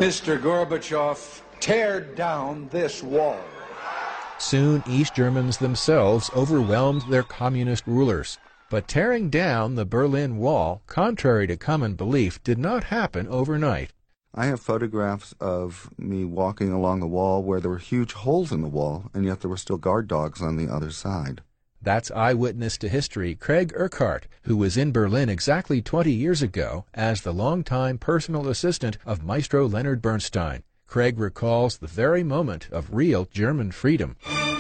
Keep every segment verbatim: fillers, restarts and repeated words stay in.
Mister Gorbachev, tear down this wall. Soon, East Germans themselves overwhelmed their communist rulers. But tearing down the Berlin Wall, contrary to common belief, did not happen overnight. I have photographs of me walking along the wall where there were huge holes in the wall, and yet there were still guard dogs on the other side. That's eyewitness to history Craig Urquhart, who was in Berlin exactly twenty years ago as the longtime personal assistant of Maestro Leonard Bernstein. Craig recalls the very moment of real German freedom.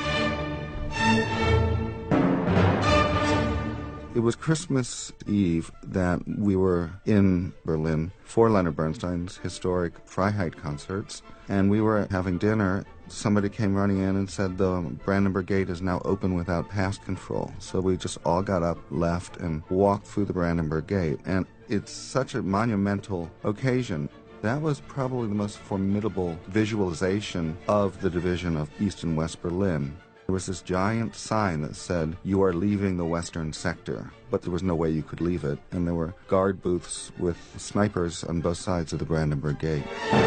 It was Christmas Eve that we were in Berlin for Leonard Bernstein's historic Freiheit concerts, and we were having dinner. Somebody came running in and said the Brandenburg Gate is now open without pass control. So we just all got up, left, and walked through the Brandenburg Gate. And it's such a monumental occasion. That was probably the most formidable visualization of the division of East and West Berlin. There was this giant sign that said, "You are leaving the Western Sector," but there was no way you could leave it, and there were guard booths with snipers on both sides of the Brandenburg Gate.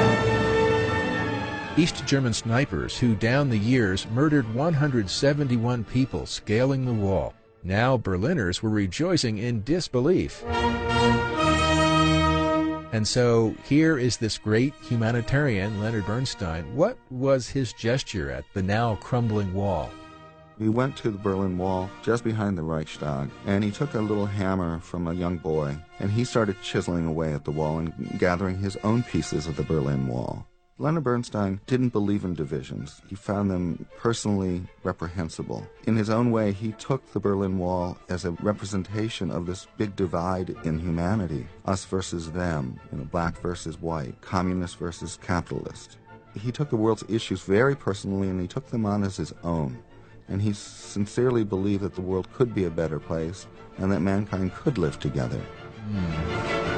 East German snipers who, down the years, murdered one hundred seventy-one people scaling the wall. Now Berliners were rejoicing in disbelief. And so here is this great humanitarian, Leonard Bernstein. What was his gesture at the now crumbling wall? We went to the Berlin Wall just behind the Reichstag, and he took a little hammer from a young boy, and he started chiseling away at the wall and gathering his own pieces of the Berlin Wall. Leonard Bernstein didn't believe in divisions. He found them personally reprehensible. In his own way, he took the Berlin Wall as a representation of this big divide in humanity, us versus them, you know, black versus white, communist versus capitalist. He took the world's issues very personally, and he took them on as his own. And he sincerely believed that the world could be a better place and that mankind could live together. Hmm.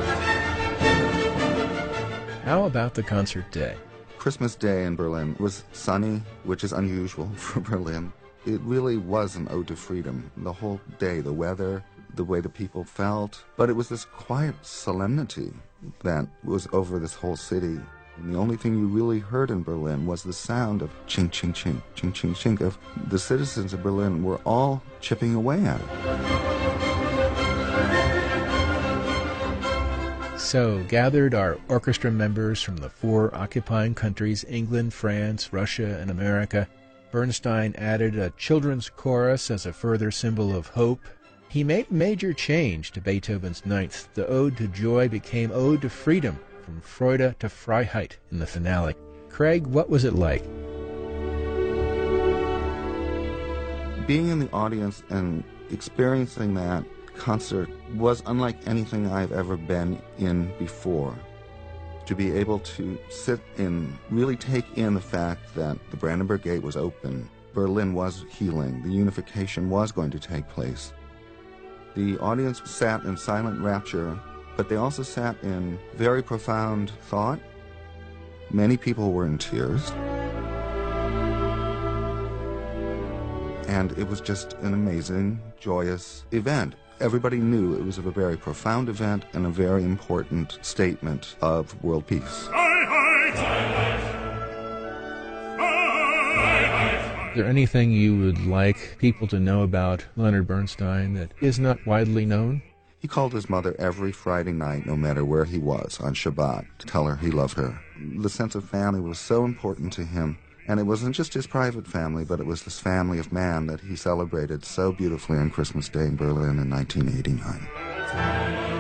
How about the concert day? Christmas Day in Berlin was sunny, which is unusual for Berlin. It really was an ode to freedom. The whole day, the weather, the way the people felt. But it was this quiet solemnity that was over this whole city. And the only thing you really heard in Berlin was the sound of ching, ching, ching, ching, ching, ching. Of the citizens of Berlin were all chipping away at it. So, gathered are orchestra members from the four occupying countries, England, France, Russia, and America. Bernstein added a children's chorus as a further symbol of hope. He made a major change to Beethoven's Ninth. The Ode to Joy became Ode to Freedom, from Freude to Freiheit in the finale. Craig, what was it like? Being in the audience and experiencing that concert was unlike anything I've ever been in before. To be able to sit and really take in the fact that the Brandenburg Gate was open, Berlin was healing, the unification was going to take place. The audience sat in silent rapture, but they also sat in very profound thought. Many people were in tears. And it was just an amazing, joyous event. Everybody knew it was a very profound event and a very important statement of world peace. Is there anything you would like people to know about Leonard Bernstein that is not widely known? He called his mother every Friday night, no matter where he was, on Shabbat, to tell her he loved her. The sense of family was so important to him. And it wasn't just his private family, but it was this family of man that he celebrated so beautifully on Christmas Day in Berlin in nineteen eighty-nine.